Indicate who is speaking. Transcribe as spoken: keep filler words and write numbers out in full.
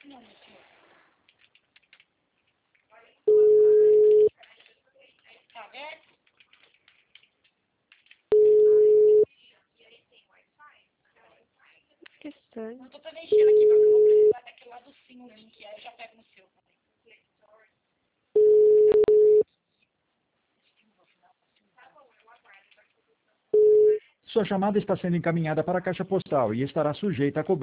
Speaker 1: Tá vendo?
Speaker 2: Que estranho.
Speaker 1: Não tô preenchendo aqui, porque eu vou precisar daquele lá do sim, o link, aí eu já pego no seu.
Speaker 3: Sua chamada está sendo encaminhada para a caixa postal e estará sujeita a cobrança.